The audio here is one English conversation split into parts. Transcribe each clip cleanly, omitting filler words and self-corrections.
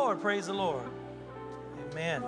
Lord. Praise the Lord. Amen.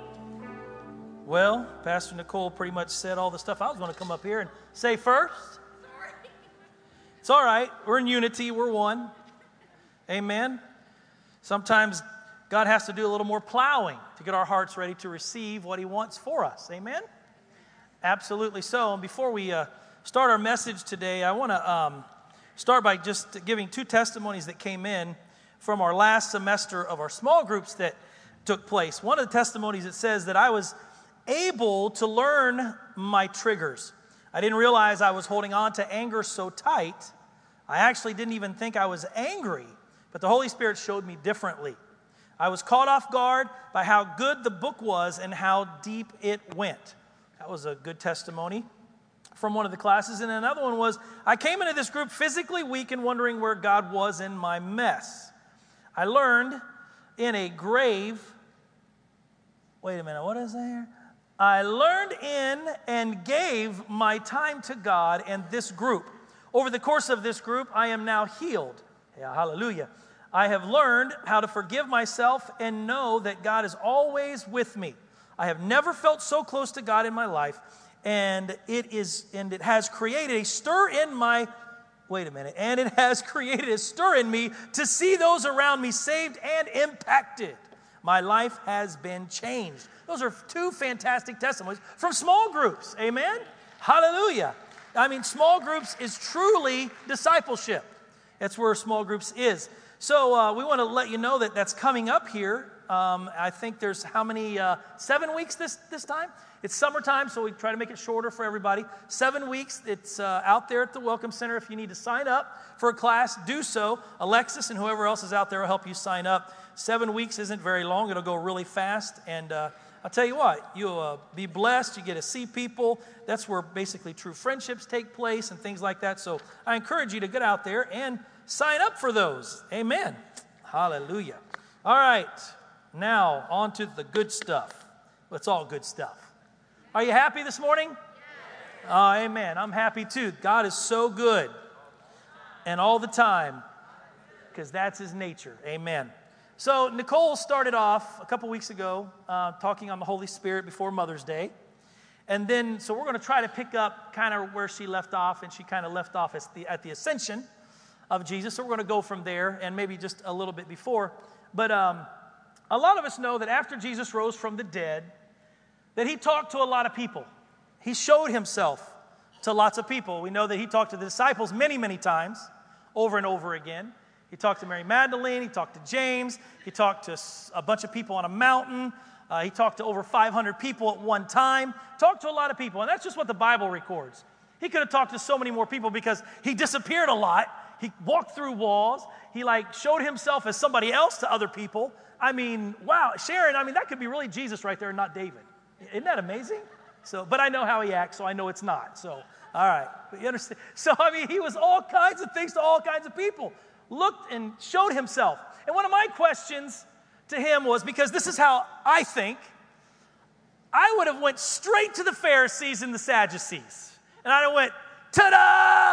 Well, Pastor Nicole pretty much said all the stuff I was going to come up here and say first. Sorry. It's all right. We're in unity. We're one. Amen. Sometimes God has to do a little more plowing to get our hearts ready to receive what He wants for us. Amen? Absolutely so. And before we start our message today, I want to start by just giving two testimonies that came in from our last semester of our small groups that took place. One of the testimonies, it says that I was able to learn my triggers. I didn't realize I was holding on to anger so tight. I actually didn't even think I was angry, but the Holy Spirit showed me differently. I was caught off guard by how good the book was and how deep it went. That was a good testimony from one of the classes. And another one was, I came into this group physically weak and wondering where God was in my mess. I learned in a grave, wait a minute, what is that here? I learned in and gave my time to God and this group. Over the course of this group, I am now healed. Yeah, hallelujah. I have learned how to forgive myself and know that God is always with me. I have never felt so close to God in my life, and it has created a stir in my it has created a stir in me to see those around me saved and impacted. My life has been changed. Those are two fantastic testimonies from small groups. Amen? Hallelujah. I mean, small groups is truly discipleship. That's where small groups is. So we want to let you know that that's coming up here. I think there's 7 weeks this time? It's summertime, so we try to make it shorter for everybody. 7 weeks. It's out there at the Welcome Center. If you need to sign up for a class, do so. Alexis and whoever else is out there will help you sign up. 7 weeks isn't very long. It'll go really fast. And I'll tell you what, you'll be blessed. You get to see people. That's where basically true friendships take place and things like that. So I encourage you to get out there and sign up for those. Amen. Hallelujah. All right. Now, on to the good stuff. It's all good stuff. Are you happy this morning? Yes. Oh, amen. I'm happy too. God is so good. And all the time. Because that's His nature. Amen. So, Nicole started off a couple weeks ago talking on the Holy Spirit before Mother's Day. And then, so we're going to try to pick up kind of where she left off. And she kind of left off at the ascension of Jesus. So we're going to go from there and maybe just a little bit before. But a lot of us know that after Jesus rose from the dead, that He talked to a lot of people. He showed Himself to lots of people. We know that He talked to the disciples many, many times, over and over again. He talked to Mary Magdalene. He talked to James. He talked to a bunch of people on a mountain. He talked to over 500 people at one time. Talked to a lot of people, and that's just what the Bible records. He could have talked to so many more people because He disappeared a lot. He walked through walls. He showed Himself as somebody else to other people. I mean, wow, Sharon, that could be really Jesus right there and not David. Isn't that amazing? But I know how He acts, so I know it's not. So, all right. But you understand? So, He was all kinds of things to all kinds of people. Looked and showed Himself. And one of my questions to Him was, because this is how I think, I would have went straight to the Pharisees and the Sadducees. And I went, ta-da!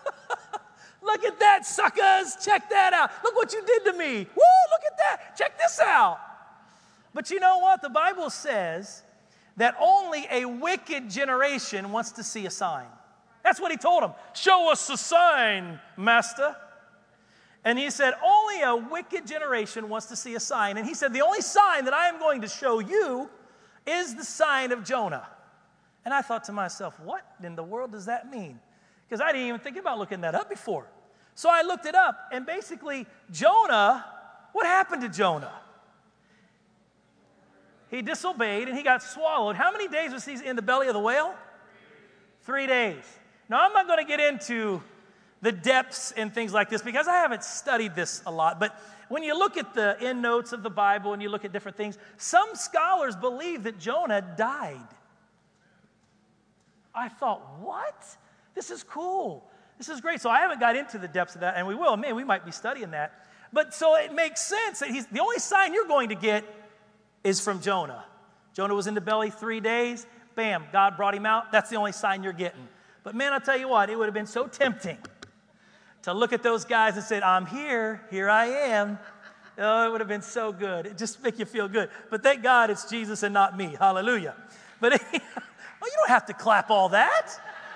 Look at that, suckers. Check that out. Look what you did to me. Woo, look at that. Check this out. But you know what? The Bible says that only a wicked generation wants to see a sign. That's what He told them. Show us a sign, Master. And He said, only a wicked generation wants to see a sign. And He said, the only sign that I am going to show you is the sign of Jonah. And I thought to myself, what in the world does that mean? Because I didn't even think about looking that up before. So I looked it up, and basically, Jonah, what happened to Jonah? He disobeyed, and he got swallowed. How many days was he in the belly of the whale? 3 days. Now, I'm not going to get into the depths and things like this because I haven't studied this a lot. But when you look at the endnotes of the Bible and you look at different things, some scholars believe that Jonah died. I thought, what? This is cool. This is great. So I haven't got into the depths of that, and we will. Man, we might be studying that. But so it makes sense that the only sign you're going to get is from Jonah. Jonah was in the belly 3 days. Bam, God brought him out. That's the only sign you're getting. But man, I'll tell you what, it would have been so tempting to look at those guys and say, I'm here I am. Oh, it would have been so good. It just make you feel good. But thank God it's Jesus and not me. Hallelujah. But well, you don't have to clap all that.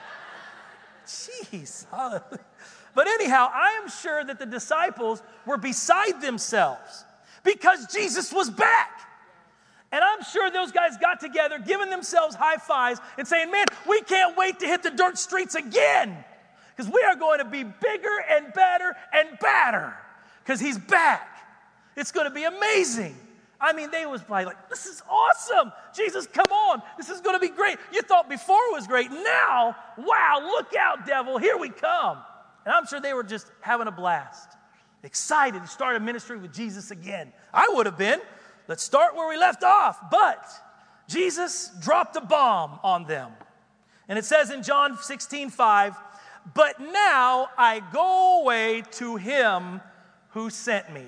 Jeez. Hallelujah. But anyhow, I am sure that the disciples were beside themselves because Jesus was back. And I'm sure those guys got together, giving themselves high fives and saying, man, we can't wait to hit the dirt streets again because we are going to be bigger and better and badder because he's back. It's going to be amazing. I mean, they was probably like, this is awesome. Jesus, come on. This is going to be great. You thought before it was great. Now, wow, look out, devil. Here we come. And I'm sure they were just having a blast, excited to start a ministry with Jesus again. I would have been. Let's start where we left off. But Jesus dropped a bomb on them. And it says in John 16:5, but now I go away to him who sent me.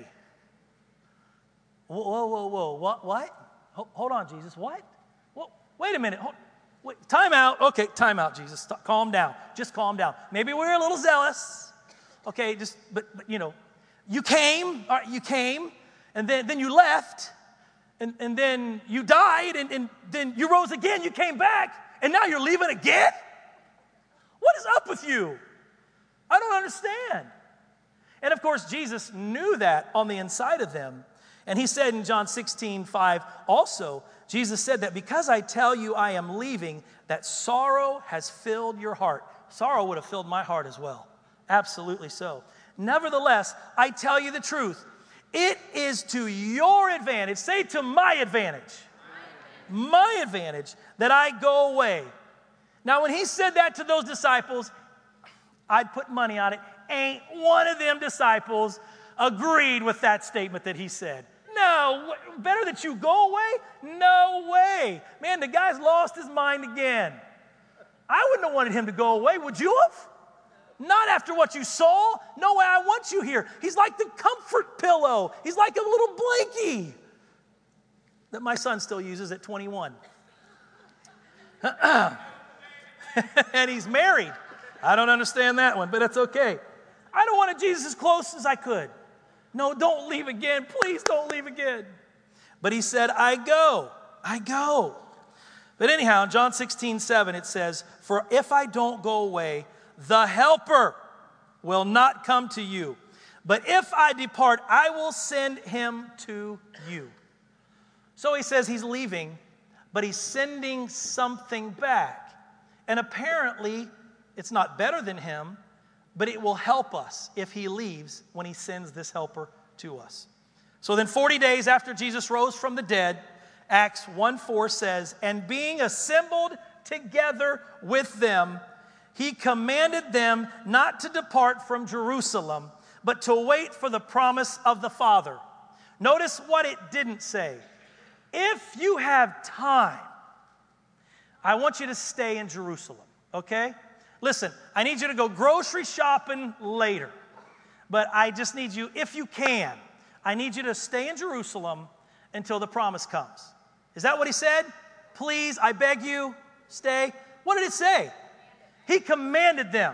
Whoa. What? Hold on, Jesus. What? Wait a minute. Wait, time out. Okay, time out, Jesus. Calm down. Just calm down. Maybe we're a little zealous. Okay, but you know, you came, all right, and then you left, and then you died, and then you rose again, you came back, and now you're leaving again? What is up with you? I don't understand. And of course, Jesus knew that on the inside of them. And he said in John 16:5 also, Jesus said that because I tell you I am leaving, that sorrow has filled your heart. Sorrow would have filled my heart as well. Absolutely so. Nevertheless, I tell you the truth. It is to your advantage, say to my advantage, my advantage that I go away. Now, when he said that to those disciples, I'd put money on it. Ain't one of them disciples agreed with that statement that he said. No, better that you go away? No way. Man, the guy's lost his mind again. I wouldn't have wanted him to go away, would you have? Not after what you saw. No way, I want you here. He's like the comfort pillow. He's like a little blankie that my son still uses at 21. And he's married. I don't understand that one, but it's okay. I don't want Jesus as close as I could. No, don't leave again. Please don't leave again. But he said, I go. But anyhow, in John 16:7, it says, for if I don't go away, the helper will not come to you. But if I depart, I will send him to you. So he says he's leaving, but he's sending something back. And apparently, it's not better than him, but it will help us if he leaves when he sends this helper to us. So then 40 days after Jesus rose from the dead, Acts 1:4 says, and being assembled together with them, he commanded them not to depart from Jerusalem, but to wait for the promise of the Father. Notice what it didn't say. If you have time, I want you to stay in Jerusalem, okay? Listen, I need you to go grocery shopping later. But I just need you, if you can, I need you to stay in Jerusalem until the promise comes. Is that what he said? Please, I beg you, stay. What did it say? He commanded them.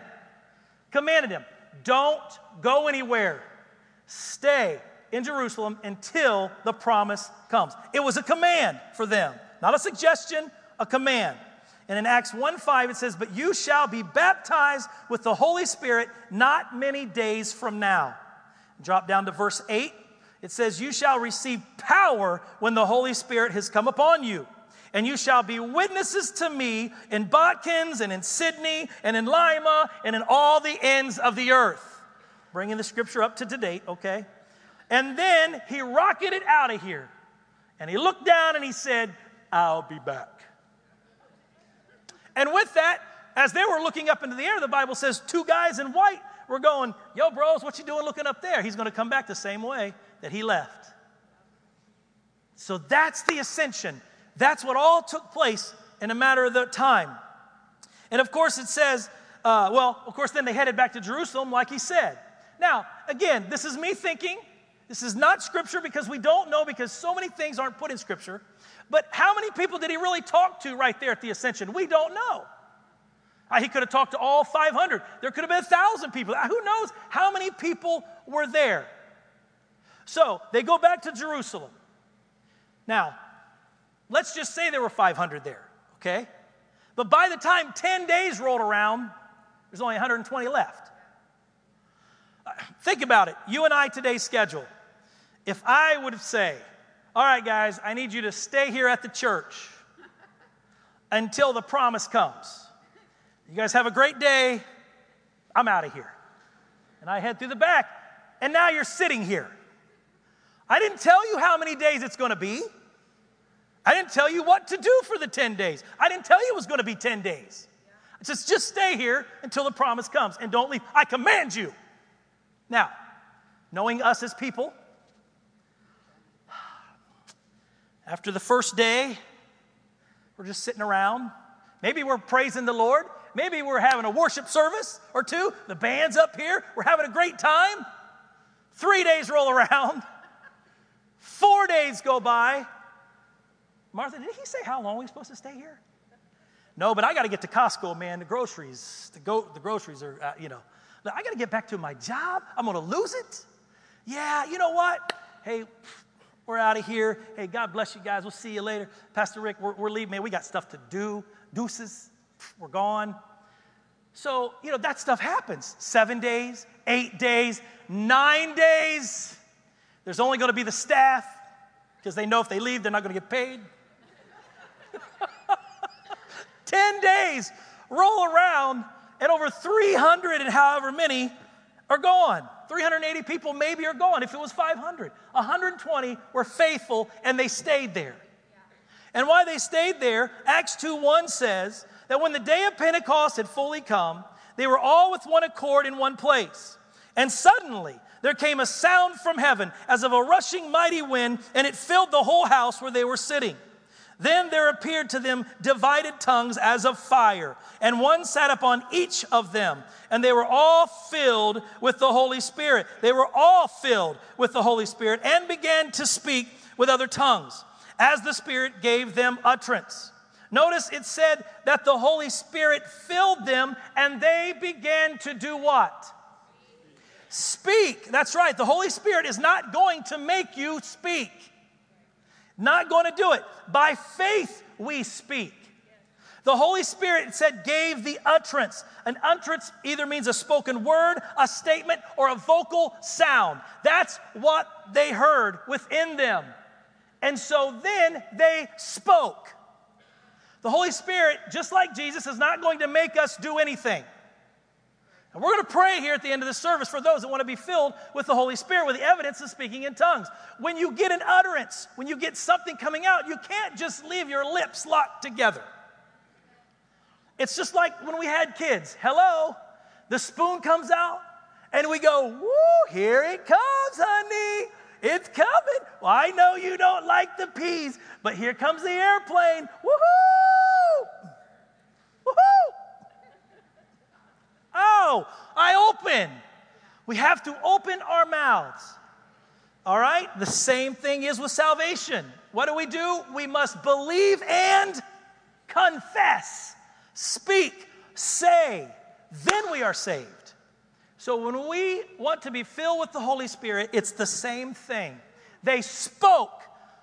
Don't go anywhere. Stay in Jerusalem until the promise comes. It was a command for them. Not a suggestion, a command. And in Acts 1:5 it says, but you shall be baptized with the Holy Spirit not many days from now. Drop down to verse 8. It says, you shall receive power when the Holy Spirit has come upon you. And you shall be witnesses to me in Botkins and in Sydney and in Lima and in all the ends of the earth. Bringing the scripture up to date, okay? And then he rocketed out of here. And he looked down and he said, I'll be back. And with that, as they were looking up into the air, the Bible says 2 guys in white were going, yo, bros, what you doing looking up there? He's going to come back the same way that he left. So that's the ascension. That's what all took place in a matter of the time. And of course it says, then they headed back to Jerusalem like he said. Now, again, this is me thinking. This is not scripture because we don't know because so many things aren't put in scripture. But how many people did he really talk to right there at the ascension? We don't know. He could have talked to all 500. There could have been 1,000 people. Who knows how many people were there? So they go back to Jerusalem. Now, let's just say there were 500 there, okay? But by the time 10 days rolled around, there's only 120 left. Think about it. You and I today's schedule. If I would say, all right, guys, I need you to stay here at the church until the promise comes. You guys have a great day. I'm out of here. And I head through the back, and now you're sitting here. I didn't tell you how many days it's going to be. I didn't tell you what to do for the 10 days. I didn't tell you it was going to be 10 days. Just stay here until the promise comes and don't leave. I command you. Now, knowing us as people, after the first day, we're just sitting around. Maybe we're praising the Lord. Maybe we're having a worship service or two. The band's up here. We're having a great time. 3 days roll around. 4 days go by. Martha, did he say how long we're supposed to stay here? No, but I got to get to Costco, man. The groceries are, I got to get back to my job. I'm going to lose it. Yeah, you know what? Hey, we're out of here. Hey, God bless you guys. We'll see you later. Pastor Rick, we're leaving, man. We got stuff to do. Deuces, we're gone. So, that stuff happens. 7 days, 8 days, 9 days. There's only going to be the staff because they know if they leave, they're not going to get paid. 10 days roll around, and over 300 and however many are gone. 380 people maybe are gone if it was 500. 120 were faithful, and they stayed there. And why they stayed there, Acts 2:1 says that when the day of Pentecost had fully come, they were all with one accord in one place. And suddenly there came a sound from heaven as of a rushing mighty wind, and it filled the whole house where they were sitting. Then there appeared to them divided tongues as of fire, and one sat upon each of them. And they were all filled with the Holy Spirit. They were all filled with the Holy Spirit and began to speak with other tongues, as the Spirit gave them utterance. Notice it said that the Holy Spirit filled them, and they began to do what? Speak. That's right. The Holy Spirit is not going to make you speak. Not going to do it. By faith we speak. The Holy Spirit, it said, gave the utterance. An utterance either means a spoken word, a statement, or a vocal sound. That's what they heard within them. And so then they spoke. The Holy Spirit, just like Jesus, is not going to make us do anything. And we're going to pray here at the end of the service for those that want to be filled with the Holy Spirit, with the evidence of speaking in tongues. When you get an utterance, when you get something coming out, you can't just leave your lips locked together. It's just like when we had kids. Hello, the spoon comes out, and we go, woo, here it comes, honey. It's coming. Well, I know you don't like the peas, but here comes the airplane. Woohoo! Woohoo! Oh, I open. We have to open our mouths. All right? The same thing is with salvation. What do? We must believe and confess. Speak, say, then we are saved. So when we want to be filled with the Holy Spirit, it's the same thing. They spoke.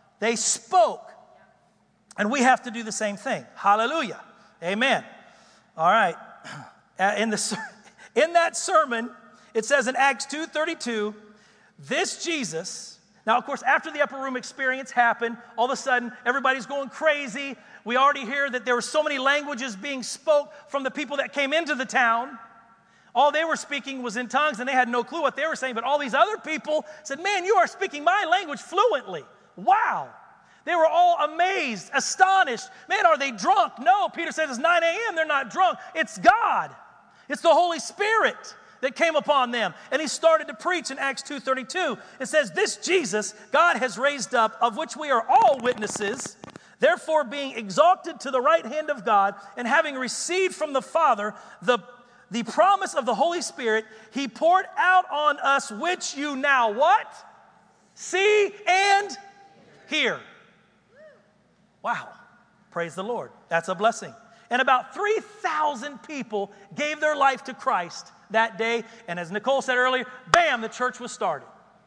And we have to do the same thing. Hallelujah. Amen. All right. In that sermon, it says in Acts 2:32, this Jesus, now of course after the upper room experience happened, all of a sudden everybody's going crazy. We already hear that there were so many languages being spoke from the people that came into the town. All they were speaking was in tongues, and they had no clue what they were saying, but all these other people said, man, you are speaking my language fluently. Wow. They were all amazed, astonished. Man, are they drunk? No, Peter says it's 9 a.m. They're not drunk. It's God. It's the Holy Spirit that came upon them. And he started to preach in Acts 2:32. It says, this Jesus God has raised up, of which we are all witnesses. Therefore, being exalted to the right hand of God, and having received from the Father the promise of the Holy Spirit, he poured out on us, which you now what? See and hear. Wow. Praise the Lord. That's a blessing. And about 3,000 people gave their life to Christ that day. And as Nicole said earlier, bam, the church was started.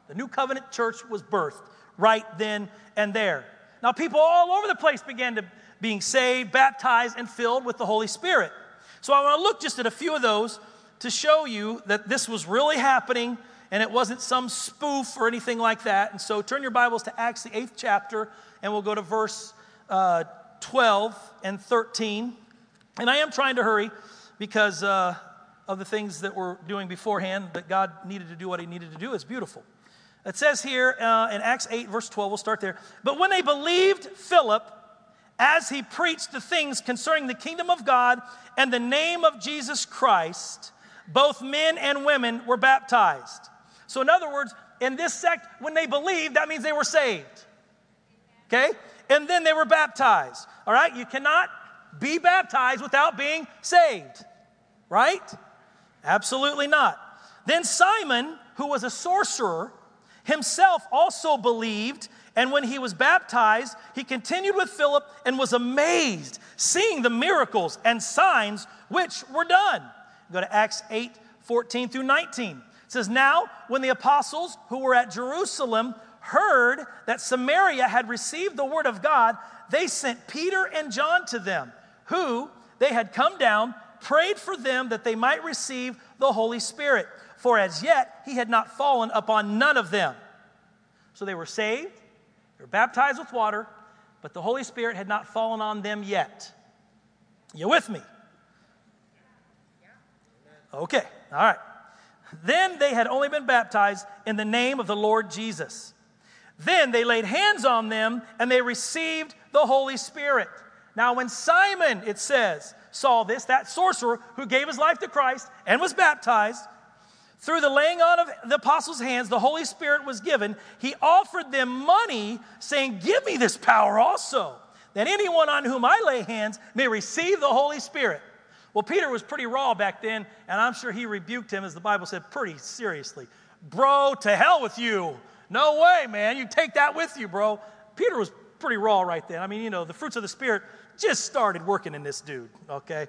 The new covenant church was birthed right then and there. Now people all over the place began to being saved, baptized, and filled with the Holy Spirit. So I want to look just at a few of those to show you that this was really happening and it wasn't some spoof or anything like that. And so turn your Bibles to Acts, the 8th chapter, and we'll go to verse 12 and 13. And I am trying to hurry because of the things that we're doing beforehand, that God needed to do what he needed to do. It's beautiful. It says here in Acts 8, verse 12, we'll start there. But when they believed Philip, as he preached the things concerning the kingdom of God and the name of Jesus Christ, both men and women were baptized. So in other words, in this sect, when they believed, that means they were saved. Okay? And then they were baptized. All right? You cannot be baptized without being saved. Right? Absolutely not. Then Simon, who was a sorcerer, himself also believed, and when he was baptized, he continued with Philip and was amazed, seeing the miracles and signs which were done. Go to Acts 8, 14 through 19. It says, now when the apostles who were at Jerusalem heard that Samaria had received the word of God, they sent Peter and John to them, who they had come down, prayed for them that they might receive the Holy Spirit. For as yet he had not fallen upon none of them. So they were saved, they were baptized with water, but the Holy Spirit had not fallen on them yet. You with me? Okay, all right. Then they had only been baptized in the name of the Lord Jesus. Then they laid hands on them and they received the Holy Spirit. Now when Simon, it says, saw this, that sorcerer who gave his life to Christ and was baptized, through the laying on of the apostles' hands, the Holy Spirit was given. He offered them money, saying, give me this power also, that anyone on whom I lay hands may receive the Holy Spirit. Well, Peter was pretty raw back then, and I'm sure he rebuked him, as the Bible said, pretty seriously. Bro, to hell with you. No way, man. You take that with you, bro. Peter was pretty raw right then. I mean, the fruits of the Spirit just started working in this dude, okay?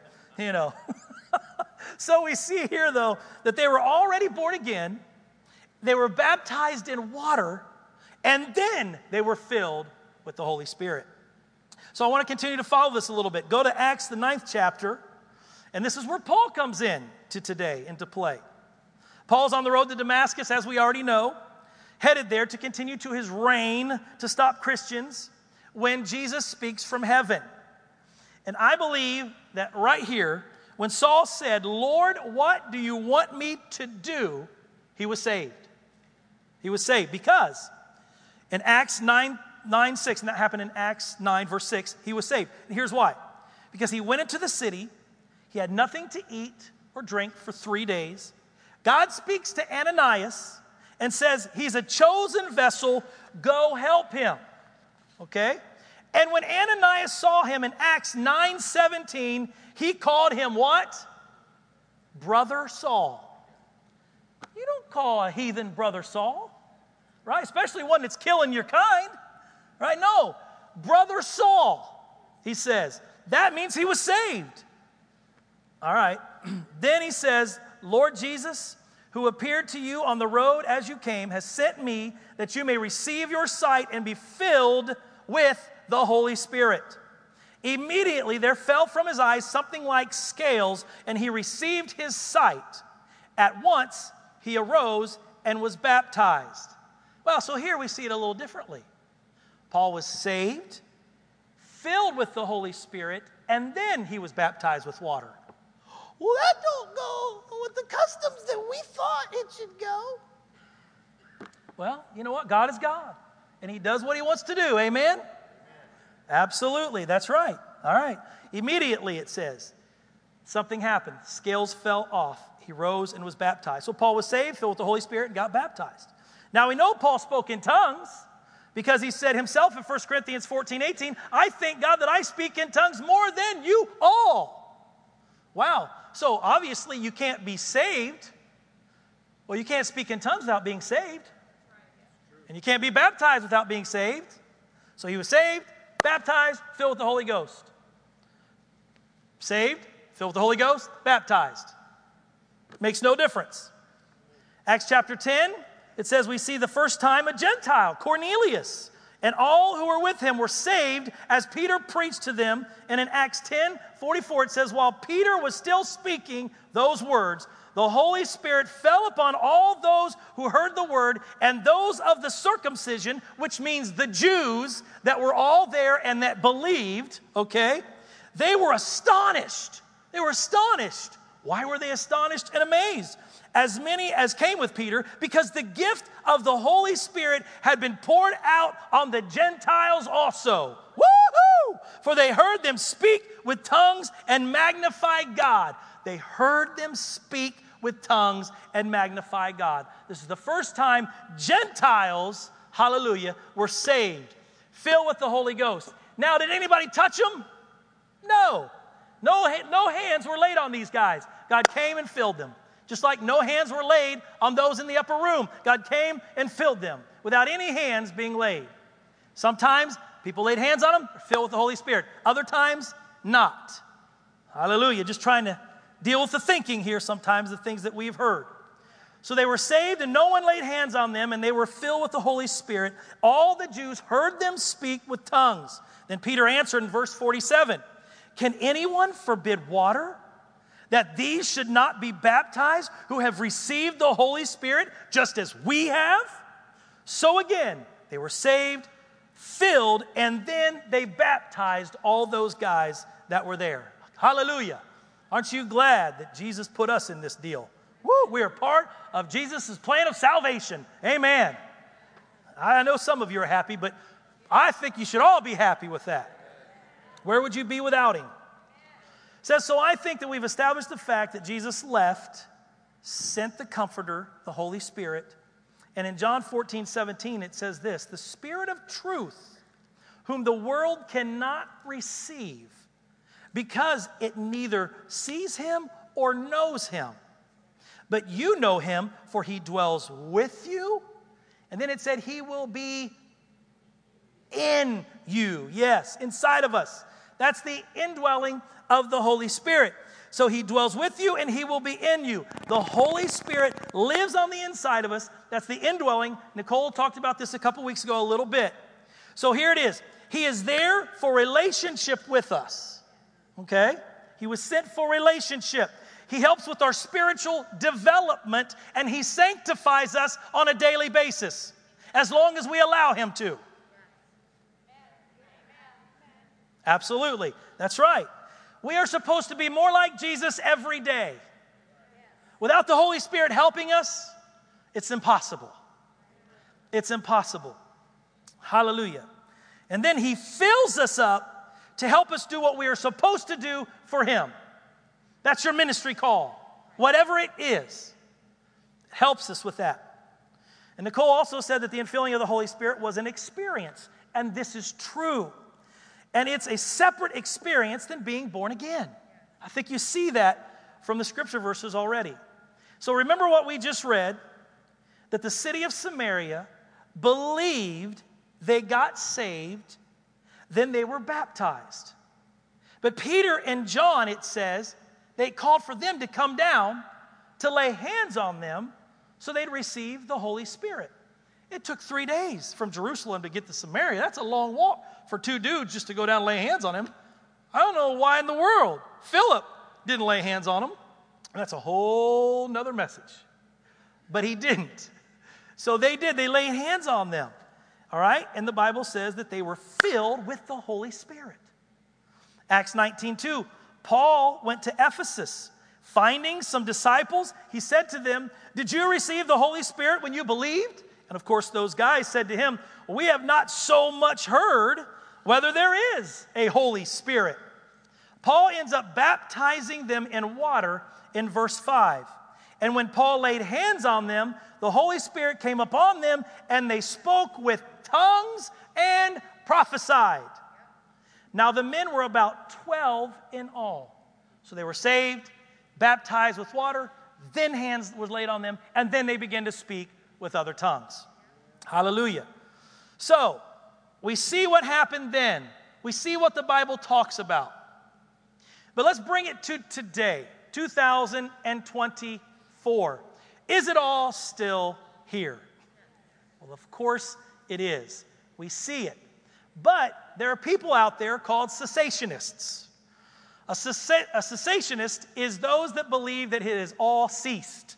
So we see here, though, that they were already born again, they were baptized in water, and then they were filled with the Holy Spirit. So I want to continue to follow this a little bit. Go to Acts, the 9th chapter, and this is where Paul comes into play. Paul's on the road to Damascus, as we already know, headed there to continue to his reign to stop Christians when Jesus speaks from heaven. And I believe that right here, when Saul said, Lord, what do you want me to do? He was saved. He was saved because in Acts 9:6, and that happened in Acts 9, verse 6, he was saved. And here's why. Because he went into the city, he had nothing to eat or drink for 3 days. God speaks to Ananias and says, he's a chosen vessel, go help him. Okay? And when Ananias saw him in Acts 9:17, he called him what? Brother Saul. You don't call a heathen brother Saul, right? Especially one that's killing your kind, right? No, Brother Saul, he says. That means he was saved. All right. Then he says, Lord Jesus, who appeared to you on the road as you came, has sent me that you may receive your sight and be filled with the Holy Spirit. Immediately there fell from his eyes something like scales, and he received his sight. At once he arose and was baptized. Well, so here we see it a little differently. Paul was saved, filled with the Holy Spirit, and then he was baptized with water. Well, that don't go with the customs that we thought it should go. Well, you know what? God is God, and he does what he wants to do. Amen? Absolutely, that's right. All right. Immediately, it says, something happened. Scales fell off. He rose and was baptized. So Paul was saved, filled with the Holy Spirit, and got baptized. Now, we know Paul spoke in tongues because he said himself in 1 Corinthians 14:18, I thank God that I speak in tongues more than you all. Wow. So, obviously, you can't be saved. Well, you can't speak in tongues without being saved. And you can't be baptized without being saved. So he was saved, baptized, filled with the Holy Ghost. Saved, filled with the Holy Ghost, baptized. Makes no difference. Acts chapter 10, it says we see the first time a Gentile, Cornelius, and all who were with him were saved as Peter preached to them. And in Acts 10:44, it says, while Peter was still speaking those words, the Holy Spirit fell upon all those who heard the word, and those of the circumcision, which means the Jews that were all there and that believed, okay, they were astonished. They were astonished. Why were they astonished and amazed? As many as came with Peter, because the gift of the Holy Spirit had been poured out on the Gentiles also. Woo-hoo! For they heard them speak with tongues and magnify God. They heard them speak with tongues and magnify God. This is the first time Gentiles, hallelujah, were saved, filled with the Holy Ghost. Now, did anybody touch them? No. No hands were laid on these guys. God came and filled them. Just like no hands were laid on those in the upper room. God came and filled them without any hands being laid. Sometimes people laid hands on them, filled with the Holy Spirit. Other times, not. Hallelujah. Just trying to deal with the thinking here sometimes, the things that we've heard. So they were saved and no one laid hands on them and they were filled with the Holy Spirit. All the Jews heard them speak with tongues. Then Peter answered in verse 47, can anyone forbid water that these should not be baptized who have received the Holy Spirit just as we have? So again, they were saved, filled, and then they baptized all those guys that were there. Hallelujah. Aren't you glad that Jesus put us in this deal? Woo, we are part of Jesus' plan of salvation. Amen. I know some of you are happy, but I think you should all be happy with that. Where would you be without him? It says, so I think that we've established the fact that Jesus left, sent the Comforter, the Holy Spirit. And in John 14:17, it says this, the Spirit of truth, whom the world cannot receive, because it neither sees him or knows him. But you know him, for he dwells with you. And then it said he will be in you. Yes, inside of us. That's the indwelling of the Holy Spirit. So he dwells with you and he will be in you. The Holy Spirit lives on the inside of us. That's the indwelling. Nicole talked about this a couple weeks ago a little bit. So here it is. He is there for relationship with us. Okay? He was sent for relationship. He helps with our spiritual development and he sanctifies us on a daily basis as long as we allow him to. Absolutely. That's right. We are supposed to be more like Jesus every day. Without the Holy Spirit helping us, it's impossible. It's impossible. Hallelujah. And then he fills us up to help us do what we are supposed to do for him. That's your ministry call. Whatever it is, it helps us with that. And Nicole also said that the infilling of the Holy Spirit was an experience. And this is true. And it's a separate experience than being born again. I think you see that from the scripture verses already. So remember what we just read, that the city of Samaria believed, they got saved, then they were baptized. But Peter and John, it says, they called for them to come down to lay hands on them so they'd receive the Holy Spirit. It took 3 days from Jerusalem to get to Samaria. That's a long walk for two dudes just to go down and lay hands on him. I don't know why in the world Philip didn't lay hands on him. That's a whole nother message. But he didn't. So they did. They laid hands on them. All right? And the Bible says that they were filled with the Holy Spirit. Acts 19:2, Paul went to Ephesus. Finding some disciples, he said to them, did you receive the Holy Spirit when you believed? And of course, those guys said to him, we have not so much heard whether there is a Holy Spirit. Paul ends up baptizing them in water in verse 5. And when Paul laid hands on them, the Holy Spirit came upon them, and they spoke with tongues and prophesied. Now the men were about 12 in all. So they were saved, baptized with water, then hands was laid on them, and then they began to speak with other tongues. Hallelujah. So, we see what happened then. We see what the Bible talks about. But let's bring it to today, 2024. Is it all still here? Well, of course it is. We see it. But there are people out there called cessationists. A cessationist is those that believe that it has all ceased.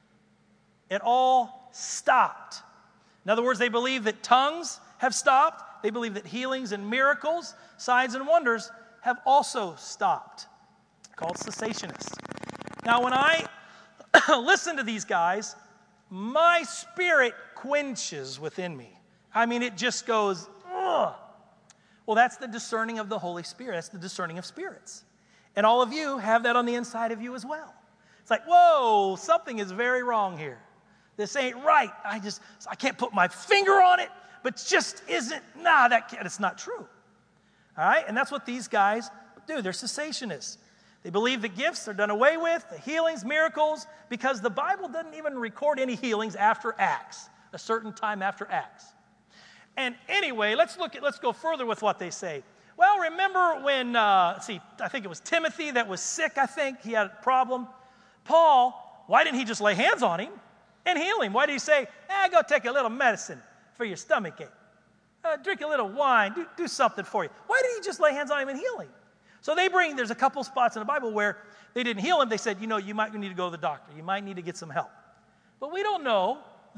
It all stopped. In other words, they believe that tongues have stopped. They believe that healings and miracles, signs and wonders have also stopped. Called cessationists. Now, when I listen to these guys, my spirit quenches within me. I mean, it just goes, ugh. Well, that's the discerning of the Holy Spirit. That's the discerning of spirits. And all of you have that on the inside of you as well. It's like, whoa, something is very wrong here. This ain't right. I can't put my finger on it, but just isn't, it's not true. All right? And that's what these guys do. They're cessationists. They believe the gifts are done away with, the healings, miracles, because the Bible doesn't even record any healings after Acts, a certain time after Acts. And anyway, let's go further with what they say. Well, remember when, I think it was Timothy that was sick, I think. He had a problem. Paul, why didn't he just lay hands on him and heal him? Why did he say, go take a little medicine for your stomach ache? Drink a little wine, do something for you. Why did he just lay hands on him and heal him? So there's a couple spots in the Bible where they didn't heal him. They said, you might need to go to the doctor. You might need to get some help. But we don't know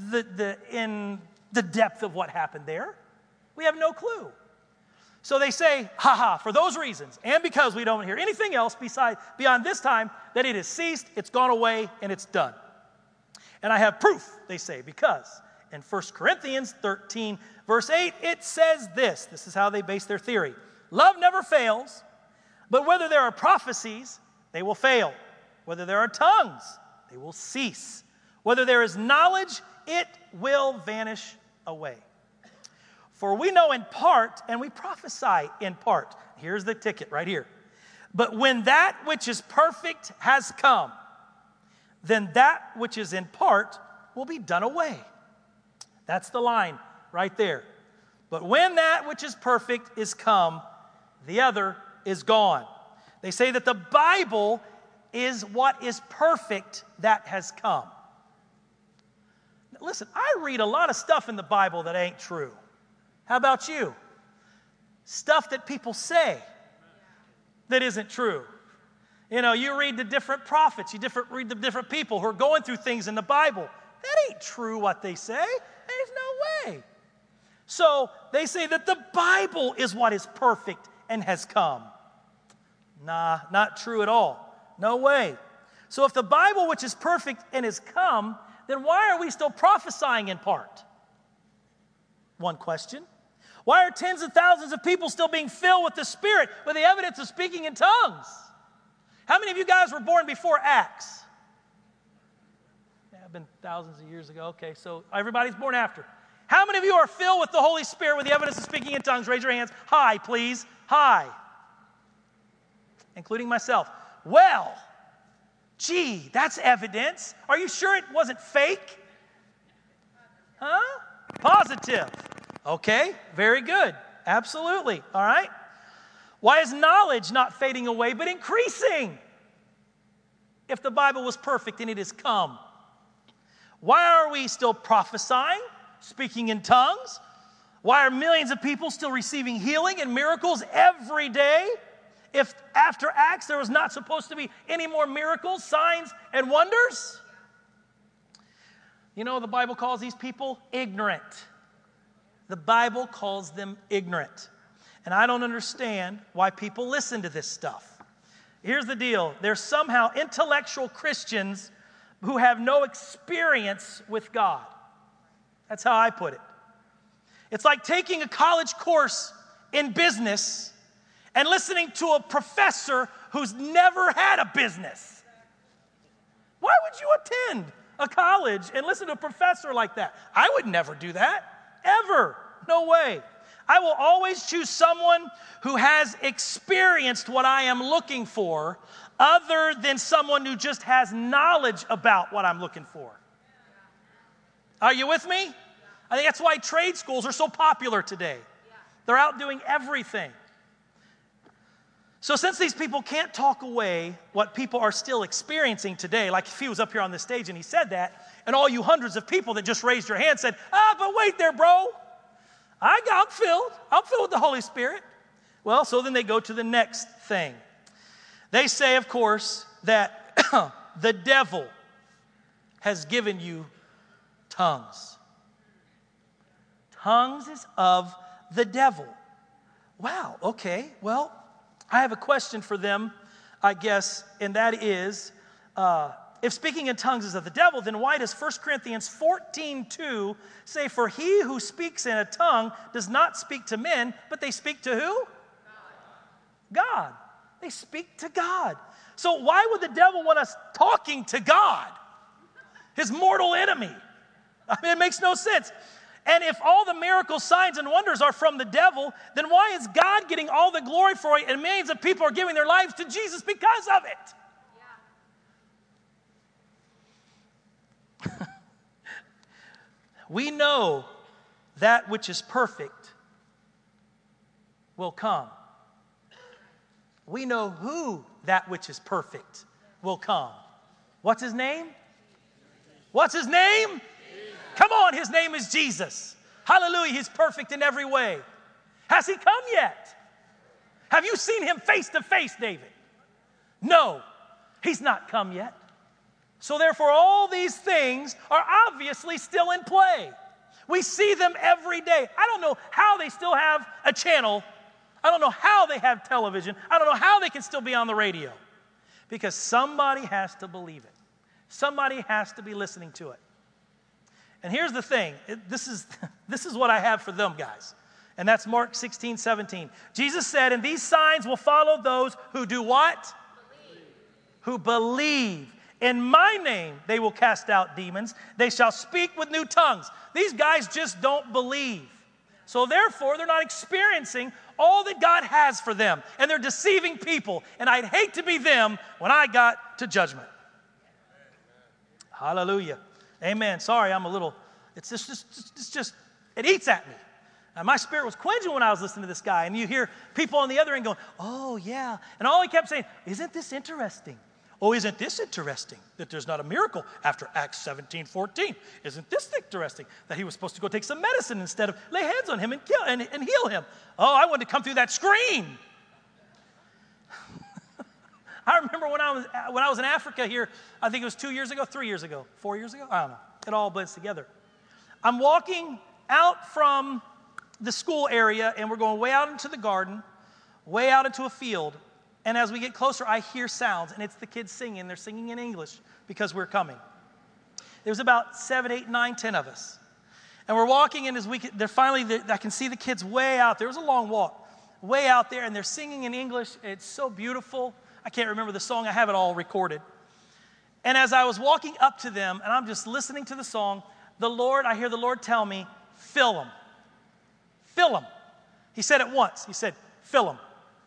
in the depth of what happened there. We have no clue. So they say, for those reasons, and because we don't hear anything else beyond this time, that it has ceased, it's gone away, and it's done. And I have proof, they say, because in 1 Corinthians 13, verse 8, it says this. This is how they base their theory. Love never fails, but whether there are prophecies, they will fail. Whether there are tongues, they will cease. Whether there is knowledge, it will vanish away. For we know in part, and we prophesy in part. Here's the ticket right here. But when that which is perfect has come, then that which is in part will be done away. That's the line right there. But when that which is perfect is come, the other is gone. They say that the Bible is what is perfect that has come. Now, listen, I read a lot of stuff in the Bible that ain't true. How about you? Stuff that people say that isn't true. You read the different prophets, read the different people who are going through things in the Bible. That ain't true what they say. There's no way. So they say that the Bible is what is perfect and has come. Nah, not true at all. No way. So if the Bible, which is perfect and has come, then why are we still prophesying in part? One question. Why are tens of thousands of people still being filled with the Spirit with the evidence of speaking in tongues? How many of you guys were born before Acts? Yeah, I've been thousands of years ago. Okay, so everybody's born after. How many of you are filled with the Holy Spirit with the evidence of speaking in tongues? Raise your hands. High, please. High. Including myself. Well, gee, that's evidence. Are you sure it wasn't fake? Huh? Positive. Okay, very good. Absolutely. All right. Why is knowledge not fading away but increasing? If the Bible was perfect and it has come. Why are we still prophesying, speaking in tongues? Why are millions of people still receiving healing and miracles every day? If after Acts there was not supposed to be any more miracles, signs, and wonders? The Bible calls these people ignorant. The Bible calls them ignorant. And I don't understand why people listen to this stuff. Here's the deal. There's somehow intellectual Christians who have no experience with God. That's how I put it. It's like taking a college course in business and listening to a professor who's never had a business. Why would you attend a college and listen to a professor like that? I would never do that. Ever. No way. I will always choose someone who has experienced what I am looking for other than someone who just has knowledge about what I'm looking for. Are you with me? I think that's why trade schools are so popular today. They're out doing everything. So since these people can't talk away what people are still experiencing today, like if he was up here on the stage and he said that, and all you hundreds of people that just raised your hand said, but wait there, bro. I'm filled with the Holy Spirit. Well, so then they go to the next thing. They say, of course, that the devil has given you tongues. Tongues is of the devil. Wow, okay, well, I have a question for them, I guess, and that is, if speaking in tongues is of the devil, then why does 1 Corinthians 14:2 say, for he who speaks in a tongue does not speak to men, but they speak to who? God. They speak to God. So why would the devil want us talking to God, his mortal enemy? I mean, it makes no sense. And if all the miracles, signs, and wonders are from the devil, then why is God getting all the glory for it and millions of people are giving their lives to Jesus because of it? Yeah. We know that which is perfect will come. We know who that which is perfect will come. What's his name? What's his name? Come on, his name is Jesus. Hallelujah, he's perfect in every way. Has he come yet? Have you seen him face to face, David? No, he's not come yet. So therefore, all these things are obviously still in play. We see them every day. I don't know how they still have a channel. I don't know how they have television. I don't know how they can still be on the radio. Because somebody has to believe it. Somebody has to be listening to it. And here's the thing. This is what I have for them, guys. And that's Mark 16:17. Jesus said, and these signs will follow those who do what? Believe. Who believe. In my name they will cast out demons. They shall speak with new tongues. These guys just don't believe. So therefore, they're not experiencing all that God has for them. And they're deceiving people. And I'd hate to be them when I got to judgment. Hallelujah. Amen. Sorry, I'm a little, it's just, it eats at me. And my spirit was quenching when I was listening to this guy. And you hear people on the other end going, oh, yeah. And all he kept saying, isn't this interesting? Oh, isn't this interesting that there's not a miracle after Acts 17:14? Isn't this interesting that he was supposed to go take some medicine instead of lay hands on him and heal him? Oh, I wanted to come through that screen. I remember when I was in Africa here, I think it was 2 years ago, 3 years ago, 4 years ago, I don't know. It all blends together. I'm walking out from the school area, and we're going way out into the garden, way out into a field. And as we get closer, I hear sounds, and it's the kids singing. They're singing in English because we're coming. There's about 7, 8, 9, 10 of us. And we're walking, and I can see the kids way out there. It was a long walk, way out there, and they're singing in English. It's so beautiful. I can't remember the song. I have it all recorded. And as I was walking up to them, and I'm just listening to the song, I hear the Lord tell me, fill them. Fill them. He said it once. He said, fill them.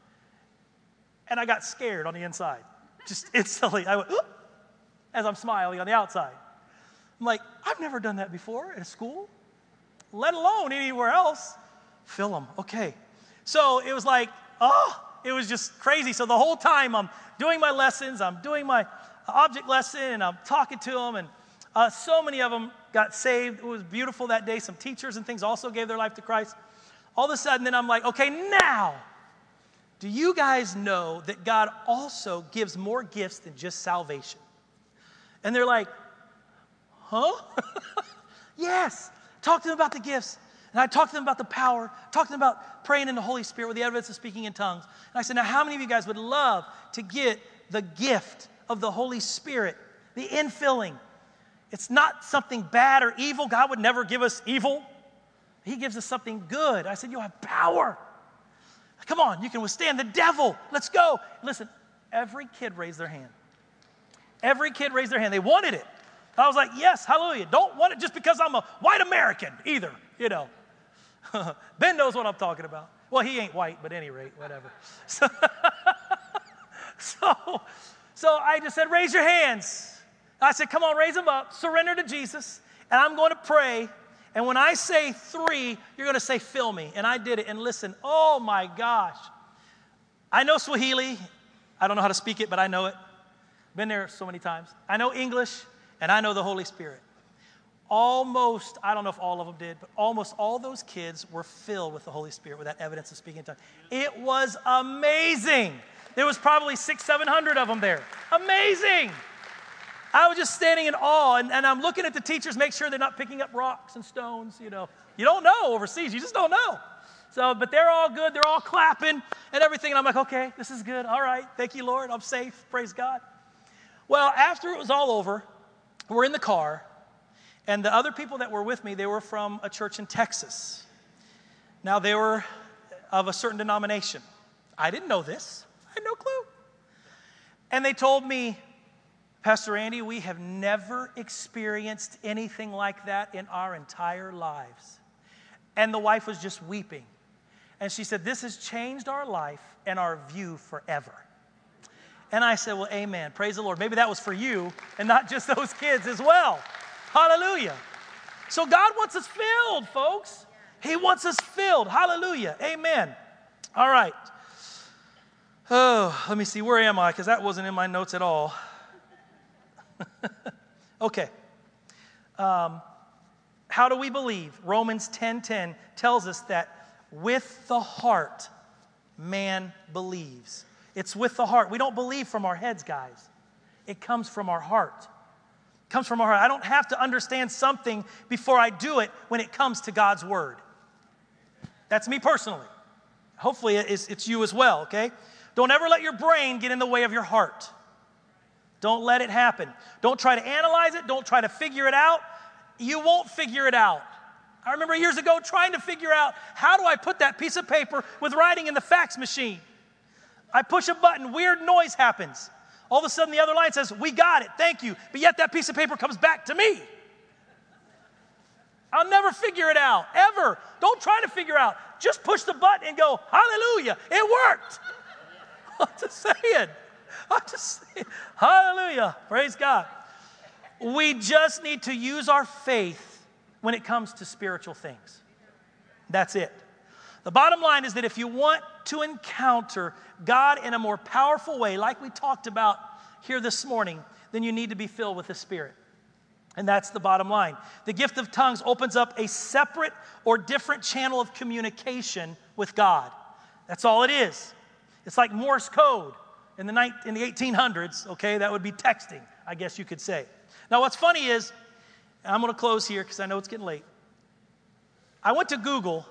And I got scared on the inside. Just instantly. I went, oop, as I'm smiling on the outside. I'm like, I've never done that before at a school, let alone anywhere else. Fill them. Okay. So it was like, it was just crazy. So the whole time I'm doing my lessons, I'm doing my object lesson, and I'm talking to them, and so many of them got saved. It was beautiful that day. Some teachers and things also gave their life to Christ. All of a sudden, then I'm like, okay, now, do you guys know that God also gives more gifts than just salvation? And they're like, huh? Yes. Talk to them about the gifts. And I talked to them about the power, talked to them about praying in the Holy Spirit with the evidence of speaking in tongues. And I said, now how many of you guys would love to get the gift of the Holy Spirit, the infilling? It's not something bad or evil. God would never give us evil. He gives us something good. I said, you'll have power. Come on, you can withstand the devil. Let's go. Listen, every kid raised their hand. Every kid raised their hand. They wanted it. I was like, yes, hallelujah. Don't want it just because I'm a white American either, you know. Ben knows what I'm talking about. Well, he ain't white, but at any rate, whatever. So I just said, raise your hands. I said, come on, raise them up. Surrender to Jesus. And I'm going to pray. And when I say 3, you're going to say, fill me. And I did it. And listen, oh my gosh. I know Swahili. I don't know how to speak it, but I know it. Been there so many times. I know English, and I know the Holy Spirit. Almost, I don't know if all of them did, but almost all those kids were filled with the Holy Spirit with that evidence of speaking in tongues. It was amazing. There was probably 600-700 of them there. Amazing. I was just standing in awe, and I'm looking at the teachers, make sure they're not picking up rocks and stones, You don't know overseas. You just don't know. So, but they're all good. They're all clapping and everything. And I'm like, okay, this is good. All right. Thank you, Lord. I'm safe. Praise God. Well, after it was all over, we're in the car. And the other people that were with me, they were from a church in Texas. Now, they were of a certain denomination. I didn't know this. I had no clue. And they told me, Pastor Andy, we have never experienced anything like that in our entire lives. And the wife was just weeping. And she said, this has changed our life and our view forever. And I said, well, amen. Praise the Lord. Maybe that was for you and not just those kids as well. Hallelujah. So God wants us filled, folks. He wants us filled. Hallelujah. Amen. All right. Oh, let me see. Where am I? Because that wasn't in my notes at all. Okay. How do we believe? Romans 10:10 tells us that with the heart, man believes. It's with the heart. We don't believe from our heads, guys. It comes from our heart. It comes from our heart. I don't have to understand something before I do it when it comes to God's word. That's me personally. Hopefully it's you as well, okay? Don't ever let your brain get in the way of your heart. Don't let it happen. Don't try to analyze it. Don't try to figure it out. You won't figure it out. I remember years ago trying to figure out, how do I put that piece of paper with writing in the fax machine? I push a button, weird noise happens. All of a sudden the other line says, we got it, thank you. But yet that piece of paper comes back to me. I'll never figure it out, ever. Don't try to figure out. Just push the button and go, hallelujah, it worked. I'm just saying. Hallelujah, praise God. We just need to use our faith when it comes to spiritual things. That's it. The bottom line is that if you want to encounter God in a more powerful way, like we talked about here this morning, then you need to be filled with the Spirit. And that's the bottom line. The gift of tongues opens up a separate or different channel of communication with God. That's all it is. It's like Morse code in the 1800s, okay? That would be texting, I guess you could say. Now, what's funny is, and I'm going to close here because I know it's getting late. I went to Google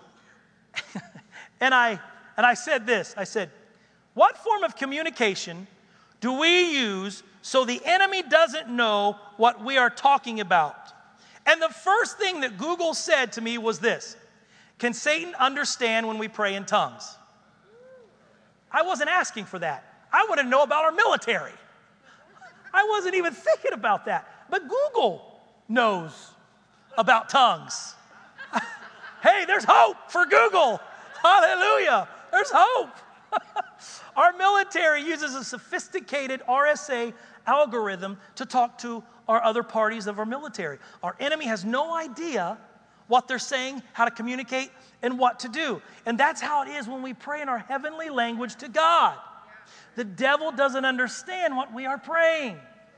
and I said this. I said, what form of communication do we use so the enemy doesn't know what we are talking about? And the first thing that Google said to me was this: can Satan understand when we pray in tongues? I wasn't asking for that. I want to know about our military. I wasn't even thinking about that. But Google knows about tongues. Hey, there's hope for Google. Hallelujah. There's hope. Our military uses a sophisticated RSA algorithm to talk to our other parties of our military. Our enemy has no idea what they're saying, how to communicate, and what to do. And that's how it is when we pray in our heavenly language to God. The devil doesn't understand what we are praying.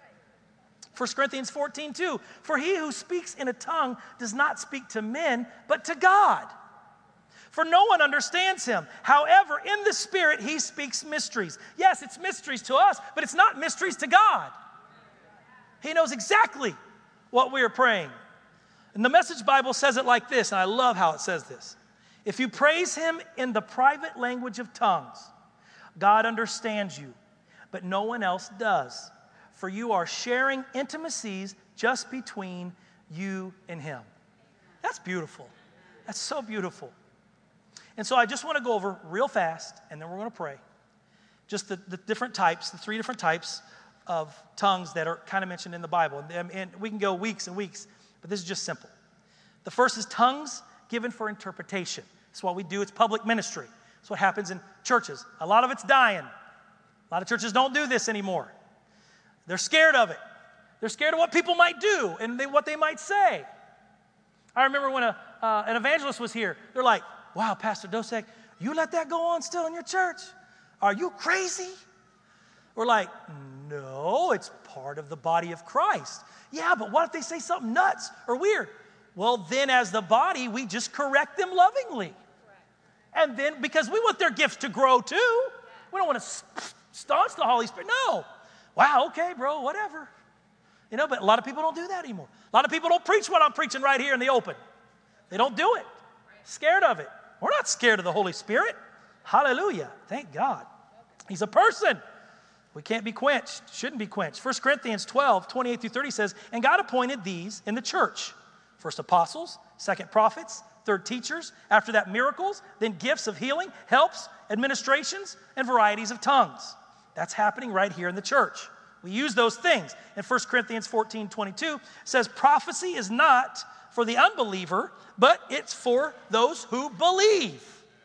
1 Corinthians 14:2, for he who speaks in a tongue does not speak to men, but to God. For no one understands him. However, in the Spirit, he speaks mysteries. Yes, it's mysteries to us, but it's not mysteries to God. He knows exactly what we are praying. And the Message Bible says it like this, and I love how it says this. If you praise him in the private language of tongues, God understands you, but no one else does. For you are sharing intimacies just between you and him. That's beautiful. That's so beautiful. And so I just want to go over real fast, and then we're going to pray. Just the different types, the 3 different types of tongues that are kind of mentioned in the Bible. And we can go weeks and weeks, but this is just simple. The first is tongues given for interpretation. It's what we do. It's public ministry. It's what happens in churches. A lot of it's dying. A lot of churches don't do this anymore. They're scared of it. They're scared of what people might do and what they might say. I remember when an evangelist was here. They're like, wow, Pastor Dosek, you let that go on still in your church? Are you crazy? We're like, no, it's part of the body of Christ. Yeah, but what if they say something nuts or weird? Well, then as the body, we just correct them lovingly. And then, because we want their gifts to grow too. We don't want to staunch the Holy Spirit. No. Wow, okay, bro, whatever. But a lot of people don't do that anymore. A lot of people don't preach what I'm preaching right here in the open. They don't do it. Scared of it. We're not scared of the Holy Spirit. Hallelujah. Thank God. He's a person. We can't be quenched. Shouldn't be quenched. 1 Corinthians 12, 28 through 30 says, and God appointed these in the church. First apostles, second prophets, third teachers, after that miracles, then gifts of healing, helps, administrations, and varieties of tongues. That's happening right here in the church. We use those things. And 1 Corinthians 14, 22 says, prophecy is not for the unbeliever, but it's for those who believe.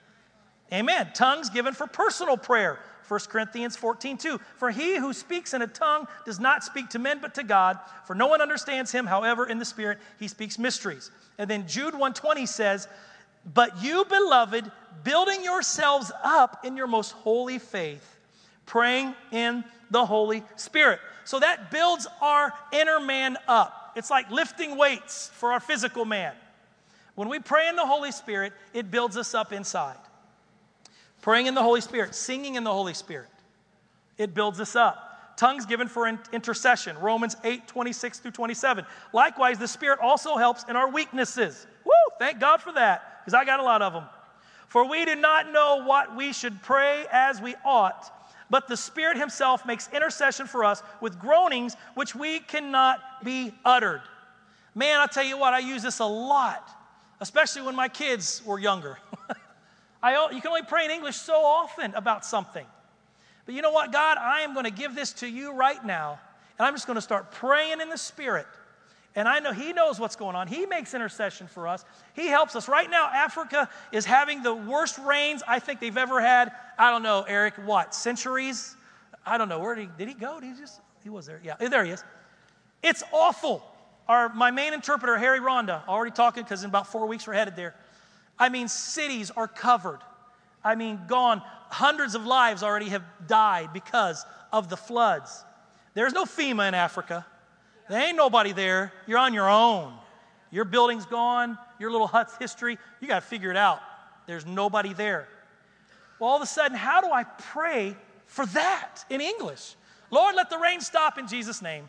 Amen. Tongues given for personal prayer. 1 Corinthians 14, 2. For he who speaks in a tongue does not speak to men but to God, for no one understands him. However, in the Spirit, he speaks mysteries. And then Jude 1:20 says, but you, beloved, building yourselves up in your most holy faith, praying in the Holy Spirit. So that builds our inner man up. It's like lifting weights for our physical man. When we pray in the Holy Spirit, it builds us up inside. Praying in the Holy Spirit, singing in the Holy Spirit, it builds us up. Tongues given for intercession, Romans 8, 26 through 27. Likewise, the Spirit also helps in our weaknesses. Woo, thank God for that, because I got a lot of them. For we do not know what we should pray as we ought, but the Spirit himself makes intercession for us with groanings which we cannot be uttered. Man, I'll tell you what, I use this a lot, especially when my kids were younger. You can only pray in English so often about something. But you know what, God, I am going to give this to you right now, and I'm just going to start praying in the Spirit. And I know he knows what's going on. He makes intercession for us. He helps us. Right now, Africa is having the worst rains I think they've ever had. I don't know, Eric, what, centuries? I don't know. Where did he go? He was there. Yeah, there he is. It's awful. My main interpreter, Harry Ronda, already talking because in about 4 weeks we're headed there. I mean, cities are covered. I mean, gone. Hundreds of lives already have died because of the floods. There's no FEMA in Africa. There ain't nobody there. You're on your own. Your building's gone. Your little hut's history. You got to figure it out. There's nobody there. Well, all of a sudden, how do I pray for that in English? Lord, let the rain stop in Jesus' name.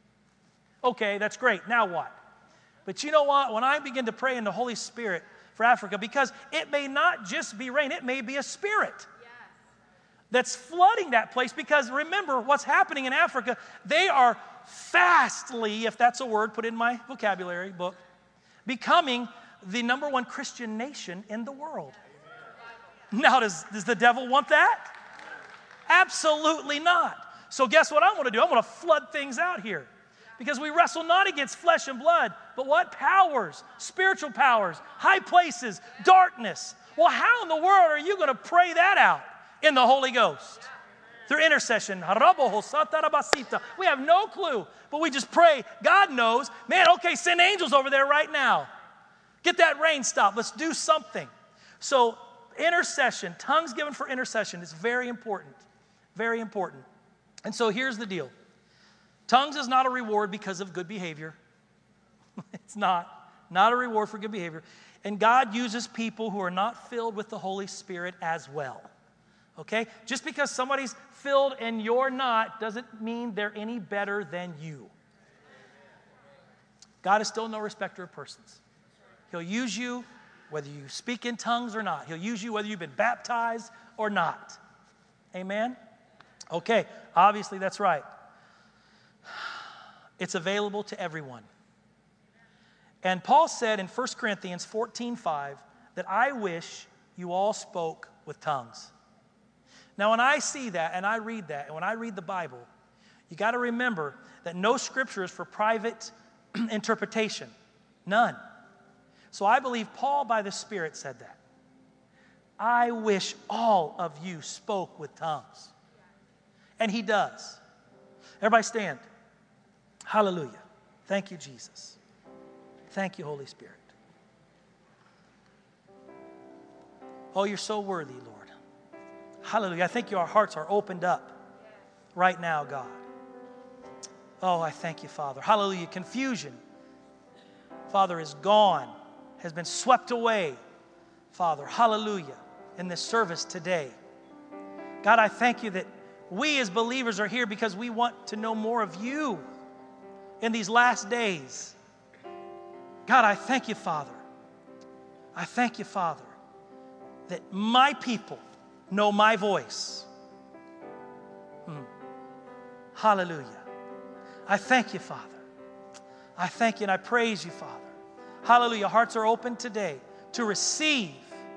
Okay, that's great. Now what? But you know what? When I begin to pray in the Holy Spirit for Africa, because it may not just be rain, it may be a spirit that's flooding that place. Because remember what's happening in Africa, they are fastly, if that's a word put in my vocabulary book, becoming the number one Christian nation in the world. Now, does the devil want that? Absolutely not. So guess what I'm going to do? I'm going to flood things out here. Because we wrestle not against flesh and blood, but what? Powers, spiritual powers, high places, darkness. Well, how in the world are you going to pray that out in the Holy Ghost? Through intercession. We have no clue, but we just pray. God knows. Man, okay, send angels over there right now. Get that rain stopped. Let's do something. So intercession, tongues given for intercession is very important. Very important. And so here's the deal. Tongues is not a reward because of good behavior. It's not a reward for good behavior. And God uses people who are not filled with the Holy Spirit as well. Okay? Just because somebody's filled and you're not doesn't mean they're any better than you. God is still no respecter of persons. He'll use you whether you speak in tongues or not. He'll use you whether you've been baptized or not. Amen? Okay, obviously that's right. It's available to everyone. And Paul said in 1 Corinthians 14:5 that I wish you all spoke with tongues. Now, when I see that and I read that, and when I read the Bible, you got to remember that no scripture is for private interpretation. None. So I believe Paul by the Spirit said that. I wish all of you spoke with tongues. And he does. Everybody stand. Hallelujah. Thank you, Jesus. Thank you, Holy Spirit. Oh, you're so worthy, Lord. Hallelujah. I thank you, our hearts are opened up right now, God. Oh, I thank you, Father. Hallelujah. Confusion, Father, is gone, has been swept away, Father. Hallelujah. In this service today. God, I thank you that we as believers are here because we want to know more of you in these last days. God, I thank you, Father. I thank you, Father, that my people know my voice. Hallelujah. I thank you, Father. I thank you and I praise you, Father. Hallelujah. Hearts are open today to receive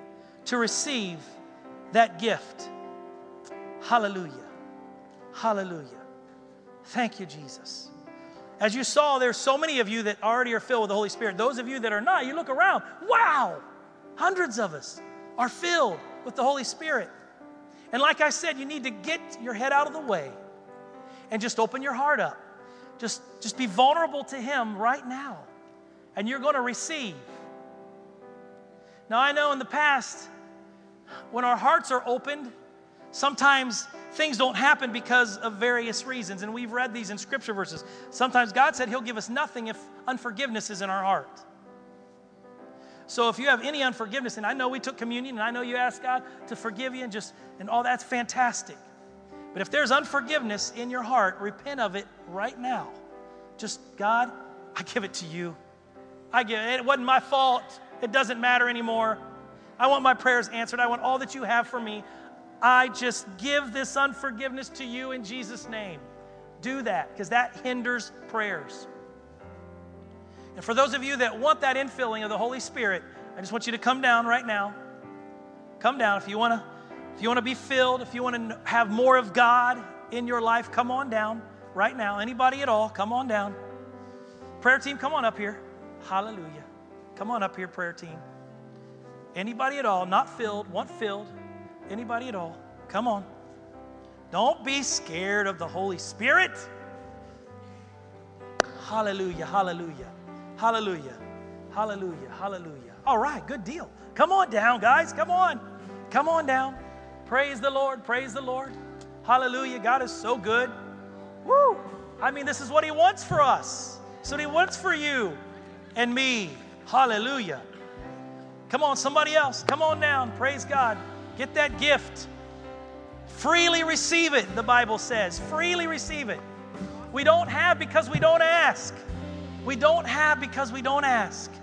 that gift. Hallelujah. Hallelujah. Thank you, Jesus. As you saw, there's so many of you that already are filled with the Holy Spirit. Those of you that are not, you look around. Wow! Hundreds of us are filled with the Holy Spirit. And like I said, you need to get your head out of the way and just open your heart up. Just be vulnerable to Him right now. And you're going to receive. Now, I know in the past, when our hearts are opened, sometimes things don't happen because of various reasons. And we've read these in Scripture verses. Sometimes God said He'll give us nothing if unforgiveness is in our heart. So if you have any unforgiveness, and I know we took communion, and I know you asked God to forgive you, and all that's fantastic. But if there's unforgiveness in your heart, repent of it right now. Just, God, I give it to you. It wasn't my fault. It doesn't matter anymore. I want my prayers answered. I want all that you have for me. I just give this unforgiveness to you in Jesus' name. Do that, because that hinders prayers. And for those of you that want that infilling of the Holy Spirit, I just want you to come down right now. Come down. If you want to be filled, if you want to have more of God in your life, come on down right now. Anybody at all, come on down. Prayer team, come on up here. Hallelujah. Come on up here, prayer team. Anybody at all, not filled, want filled. Anybody at all, come on. Don't be scared of the Holy Spirit. Hallelujah, hallelujah, hallelujah, hallelujah, hallelujah. All right, good deal. Come on down, guys. Come on. Come on down. Praise the Lord. Praise the Lord. Hallelujah. God is so good. Woo. I mean, this is what He wants for us. This is what He wants for you and me. Hallelujah. Come on, somebody else. Come on down. Praise God. Get that gift. Freely receive it, the Bible says. Freely receive it. We don't have because we don't ask. We don't have because we don't ask.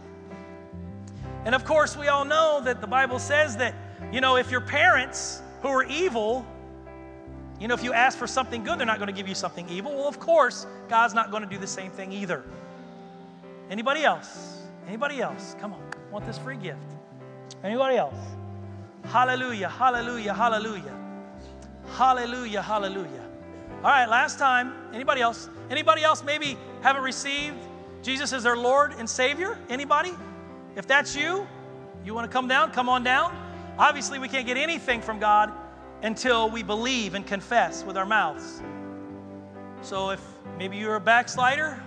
And of course, we all know that the Bible says that, if your parents who are evil, if you ask for something good, they're not going to give you something evil. Well, of course, God's not going to do the same thing either. Anybody else? Anybody else? Come on. Want this free gift? Anybody else? Hallelujah, hallelujah, hallelujah. Hallelujah, hallelujah. All right, last time. Anybody else? Anybody else maybe haven't received Jesus as their Lord and Savior? Anybody? If that's you want to come down, come on down. Obviously, we can't get anything from God until we believe and confess with our mouths. So if maybe you're a backslider,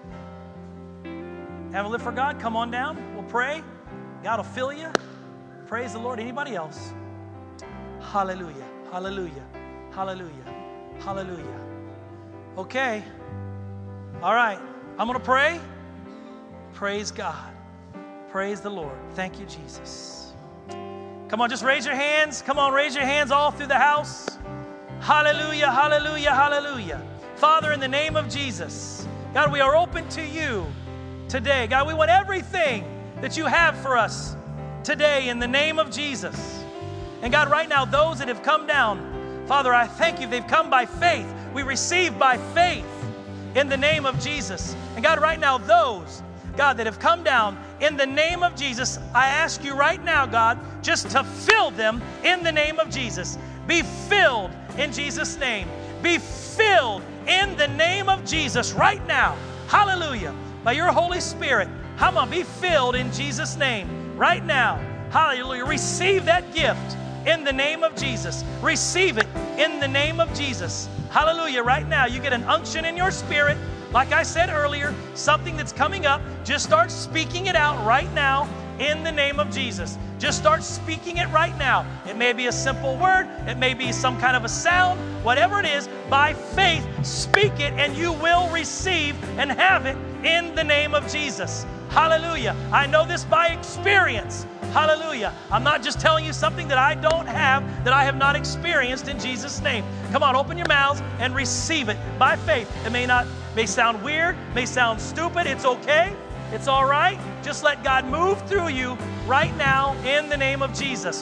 haven't lived for God, come on down. We'll pray. God will fill you. Praise the Lord. Anybody else? Hallelujah. Hallelujah. Hallelujah. Hallelujah. Okay. All right. I'm going to pray. Praise God. Praise the Lord. Thank you, Jesus. Come on, just raise your hands. Come on, raise your hands all through the house. Hallelujah. Hallelujah. Hallelujah. Father, in the name of Jesus, God, we are open to you today. God, we want everything that you have for us today in the name of Jesus. And God, right now, those that have come down, Father, I thank you. They've come by faith. We receive by faith in the name of Jesus. And God, right now, those, God, that have come down in the name of Jesus, I ask you right now, God, just to fill them in the name of Jesus. Be filled in Jesus' name. Be filled in the name of Jesus right now. Hallelujah. By your Holy Spirit, come on, be filled in Jesus' name right now. Hallelujah. Receive that gift in the name of Jesus. Receive it in the name of Jesus. Hallelujah. Right now, you get an unction in your spirit. Like I said earlier, something that's coming up, just start speaking it out right now in the name of Jesus. Just start speaking it right now. It may be a simple word. It may be some kind of a sound. Whatever it is, by faith, speak it and you will receive and have it in the name of Jesus. Hallelujah. I know this by experience. Hallelujah. I'm not just telling you something that I don't have, that I have not experienced in Jesus' name. Come on, open your mouths and receive it by faith. It may sound weird, may sound stupid. It's okay. It's all right. Just let God move through you right now in the name of Jesus.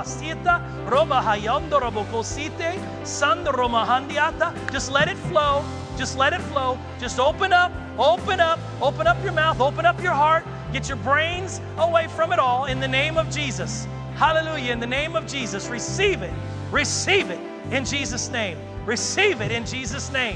Just let it flow. Just let it flow. Just open up your mouth, open up your heart. Get your brains away from it all in the name of Jesus. Hallelujah. In the name of Jesus, receive it. Receive it in Jesus' name. Receive it in Jesus' name.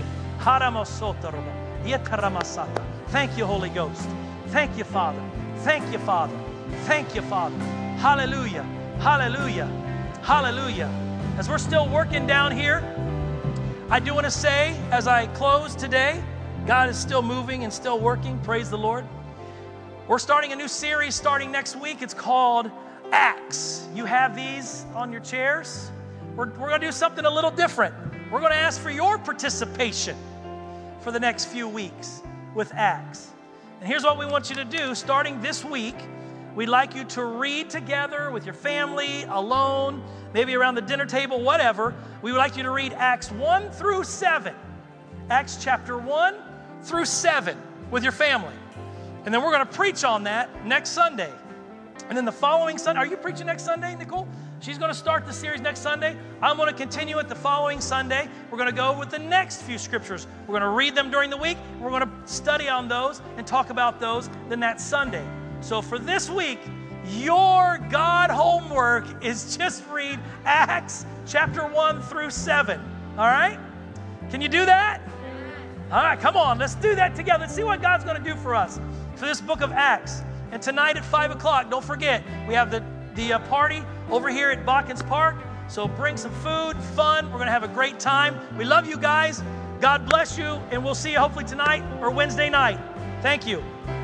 Thank you, Holy Ghost. Thank you, Father. Thank you, Father. Thank you, Father. Hallelujah. Hallelujah. Hallelujah. As we're still working down here, I do want to say, as I close today, God is still moving and still working. Praise the Lord. We're starting a new series starting next week. It's called Acts. You have these on your chairs. We're going to do something a little different. We're going to ask for your participation for the next few weeks with Acts. And here's what we want you to do. Starting this week, we'd like you to read together with your family, alone, maybe around the dinner table, whatever. We would like you to read Acts 1 through 7. Acts chapter 1 through 7 with your family. And then we're going to preach on that next Sunday. And then the following Sunday, are you preaching next Sunday, Nicole? She's going to start the series next Sunday. I'm going to continue it the following Sunday. We're going to go with the next few scriptures. We're going to read them during the week. We're going to study on those and talk about those then that Sunday. So for this week, your God homework is just read Acts chapter 1 through 7. All right? Can you do that? All right, come on. Let's do that together. Let's see what God's going to do for us for this book of Acts. And tonight at 5 o'clock, don't forget, we have the party over here at Botkins Park. So bring some food, fun. We're going to have a great time. We love you guys. God bless you. And we'll see you hopefully tonight or Wednesday night. Thank you.